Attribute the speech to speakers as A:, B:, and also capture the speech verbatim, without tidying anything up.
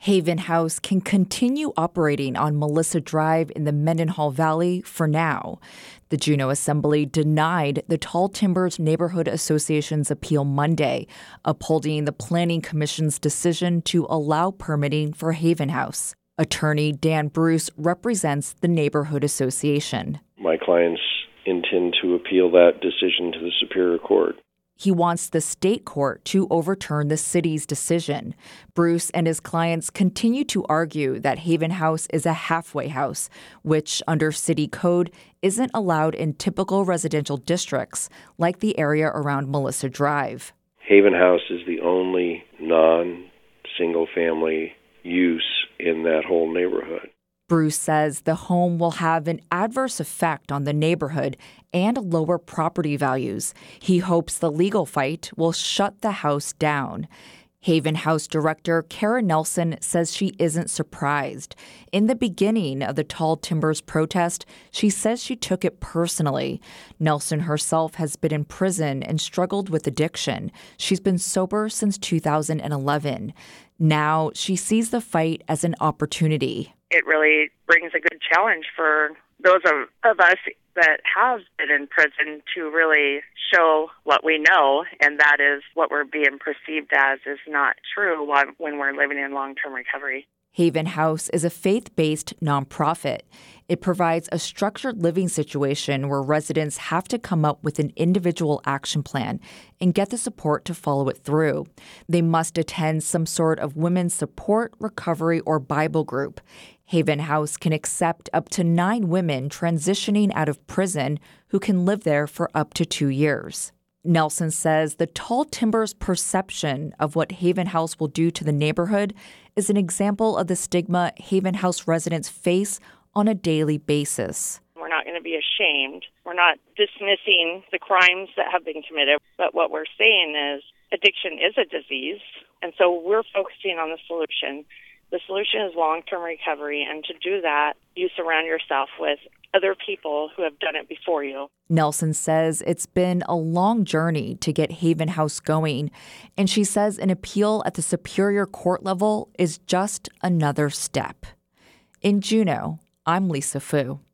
A: Haven House can continue operating on Melissa Drive in the Mendenhall Valley for now. The Juneau Assembly denied the Tall Timbers Neighborhood Association's appeal Monday, upholding the Planning Commission's decision to allow permitting for Haven House. Attorney Dan Bruce represents the neighborhood association.
B: My clients intend to appeal that decision to the Superior Court.
A: He wants the state court to overturn the city's decision. Bruce and his clients continue to argue that Haven House is a halfway house, which under city code isn't allowed in typical residential districts like the area around Melissa Drive.
B: Haven House is the only non-single family use in that whole neighborhood.
A: Bruce says the home will have an adverse effect on the neighborhood and lower property values. He hopes the legal fight will shut the house down. Haven House Director Kara Nelson says she isn't surprised. In the beginning of the Tall Timbers protest, she says she took it personally. Nelson herself has been in prison and struggled with addiction. She's been sober since two thousand eleven. Now she sees the fight as an opportunity.
C: It really brings a good challenge for those of, of us that have been in prison to really show what we know, and that is what we're being perceived as is not true when we're living in long-term recovery.
A: Haven House is a faith-based nonprofit. It provides a structured living situation where residents have to come up with an individual action plan and get the support to follow it through. They must attend some sort of women's support, recovery, or Bible group. Haven House can accept up to nine women transitioning out of prison who can live there for up to two years. Nelson says the Tall Timbers' perception of what Haven House will do to the neighborhood is an example of the stigma Haven House residents face on a daily basis.
C: We're not going to be ashamed. We're not dismissing the crimes that have been committed, but what we're saying is addiction is a disease, and so we're focusing on the solution. The solution is long-term recovery, and to do that, you surround yourself with other people who have done it before you.
A: Nelson says it's been a long journey to get Haven House going, and she says an appeal at the Superior Court level is just another step. In Juneau, I'm Lisa Fu.